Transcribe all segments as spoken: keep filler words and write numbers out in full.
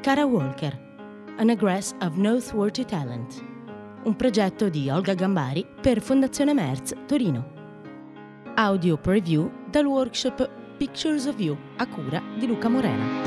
Kara Walker, An Egress of Noteworthy Talent, un progetto di Olga Gambari per Fondazione Merz Torino. Audio preview dal workshop Pictures of You a cura di Luca Morena.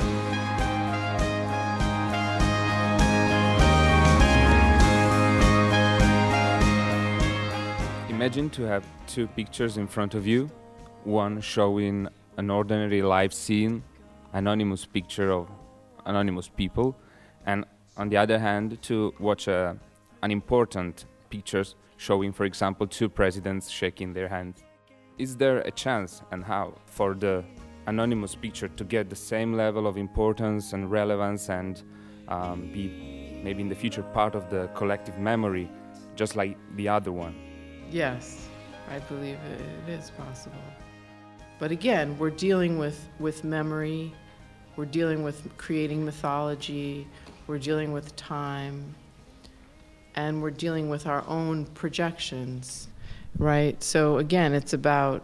Imagine to have two pictures in front of you, one showing an ordinary life scene, anonymous picture of anonymous people, and on the other hand to watch a, an important pictures showing, for example, two presidents shaking their hands. Is there a chance, and how, for the anonymous picture to get the same level of importance and relevance and um, be maybe in the future part of the collective memory, just like the other one? Yes, I believe it is possible. But again, we're dealing with, with memory, we're dealing with creating mythology, we're dealing with time, and we're dealing with our own projections, right? So again, it's about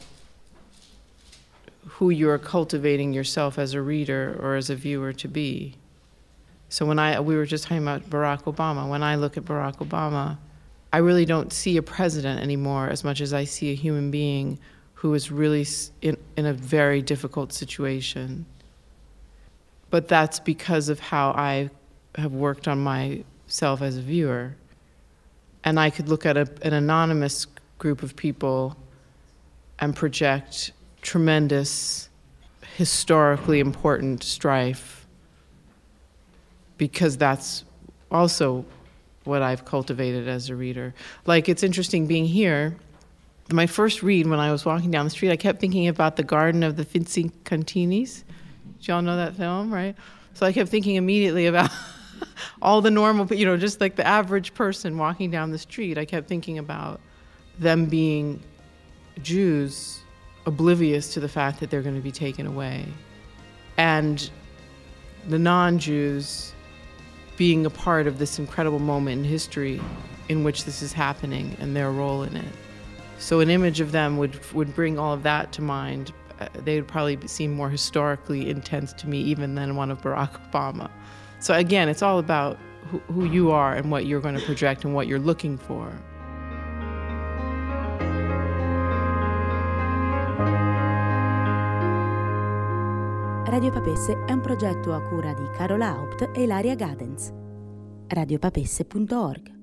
who you're cultivating yourself as a reader or as a viewer to be. So when I, we were just talking about Barack Obama, when I look at Barack Obama, I really don't see a president anymore as much as I see a human being who is really in, in a very difficult situation. But that's because of how I have worked on myself as a viewer. And I could look at a, an anonymous group of people and project tremendous, historically important strife, because that's also what I've cultivated as a reader. Like, it's interesting being here. My first read, when I was walking down the street, I kept thinking about The Garden of the Finzi-Continis. Did y'all know that film, right? So I kept thinking immediately about all the normal, you know, just like the average person walking down the street. I kept thinking about them being Jews, oblivious to the fact that they're going to be taken away, and the non-Jews being a part of this incredible moment in history in which this is happening and their role in it. So an image of them would would bring all of that to mind. Uh, they would probably seem more historically intense to me even than one of Barack Obama. So again, it's all about who, who you are and what you're going to project and what you're looking for. Radio Papesse è un progetto a cura di Carola Haupt e Ilaria Gadens. radiopapesse punto org